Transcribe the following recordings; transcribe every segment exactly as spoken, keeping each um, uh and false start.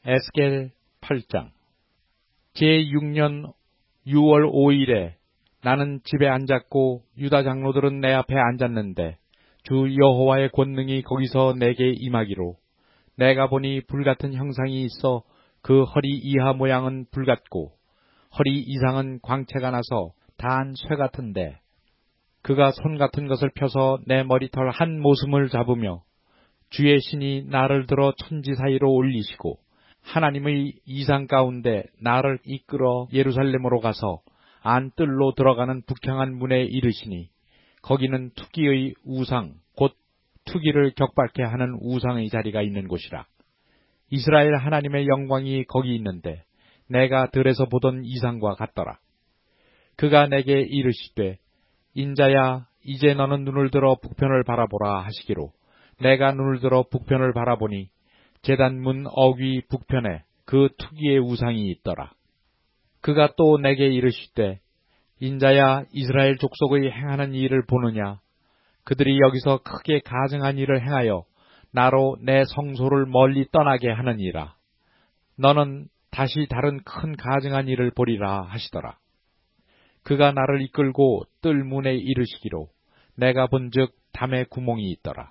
에스겔 팔 장. 제육 년 유월 오일에 나는 집에 앉았고 유다 장로들은 내 앞에 앉았는데 주 여호와의 권능이 거기서 내게 임하기로 내가 보니 불같은 형상이 있어 그 허리 이하 모양은 불같고 허리 이상은 광채가 나서 다한 쇠 같은데 그가 손 같은 것을 펴서 내 머리털 한 모슴을 잡으며 주의 신이 나를 들어 천지 사이로 올리시고 하나님의 이상 가운데 나를 이끌어 예루살렘으로 가서 안뜰로 들어가는 북향한 문에 이르시니 거기는 투기의 우상 곧 투기를 격발케 하는 우상의 자리가 있는 곳이라. 이스라엘 하나님의 영광이 거기 있는데 내가 들에서 보던 이상과 같더라. 그가 내게 이르시되 인자야 이제 너는 눈을 들어 북편을 바라보라 하시기로 내가 눈을 들어 북편을 바라보니 제단문 어귀 북편에 그 투기의 우상이 있더라. 그가 또 내게 이르시되 인자야 이스라엘 족속의 행하는 일을 보느냐. 그들이 여기서 크게 가증한 일을 행하여 나로 내 성소를 멀리 떠나게 하느니라. 너는 다시 다른 큰 가증한 일을 보리라 하시더라. 그가 나를 이끌고 뜰 문에 이르시기로 내가 본즉 담에 구멍이 있더라.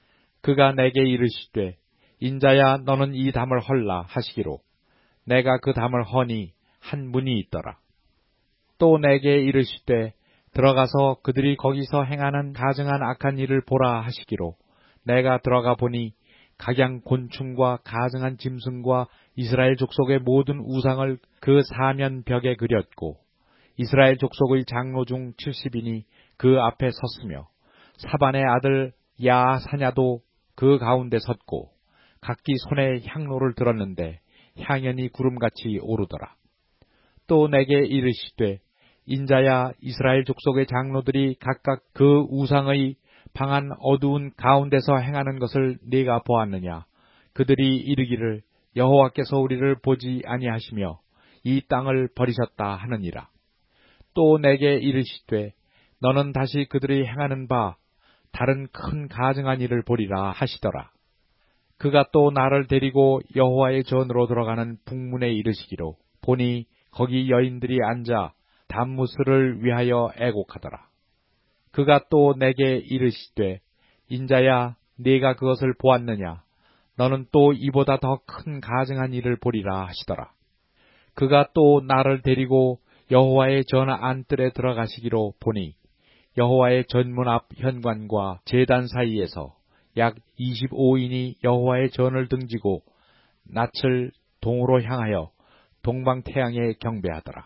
그가 내게 이르시되 인자야 너는 이 담을 헐라 하시기로 내가 그 담을 허니 한 문이 있더라. 또 내게 이르시되 들어가서 그들이 거기서 행하는 가증한 악한 일을 보라 하시기로 내가 들어가 보니 각양 곤충과 가증한 짐승과 이스라엘 족속의 모든 우상을 그 사면 벽에 그렸고 이스라엘 족속의 장로 중 칠십인이 그 앞에 섰으며 사반의 아들 야사냐도 그 가운데 섰고 각기 손에 향로를 들었는데 향연이 구름같이 오르더라. 또 내게 이르시되 인자야 이스라엘 족속의 장로들이 각각 그 우상의 방한 어두운 가운데서 행하는 것을 네가 보았느냐. 그들이 이르기를 여호와께서 우리를 보지 아니하시며 이 땅을 버리셨다 하느니라. 또 내게 이르시되 너는 다시 그들이 행하는 바 다른 큰 가증한 일을 보리라 하시더라. 그가 또 나를 데리고 여호와의 전으로 들어가는 북문에 이르시기로 보니 거기 여인들이 앉아 단무스를 위하여 애곡하더라. 그가 또 내게 이르시되 인자야 네가 그것을 보았느냐. 너는 또 이보다 더 큰 가증한 일을 보리라 하시더라. 그가 또 나를 데리고 여호와의 전 안뜰에 들어가시기로 보니 여호와의 전문 앞 현관과 제단 사이에서 약 이십오인이 여호와의 전을 등지고 낯을 동으로 향하여 동방태양에 경배하더라.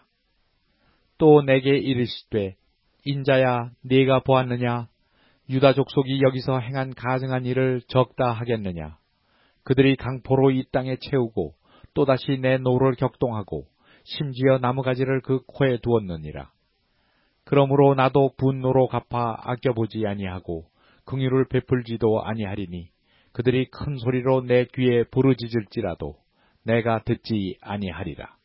또 내게 이르시되 인자야 네가 보았느냐. 유다 족속이 여기서 행한 가증한 일을 적다 하겠느냐. 그들이 강포로 이 땅에 채우고 또다시 내 노를 격동하고 심지어 나무가지를 그 코에 두었느니라. 그러므로 나도 분노로 갚아 아껴보지 아니하고 긍휼을 베풀지도 아니하리니 그들이 큰 소리로 내 귀에 부르짖을지라도 내가 듣지 아니하리라.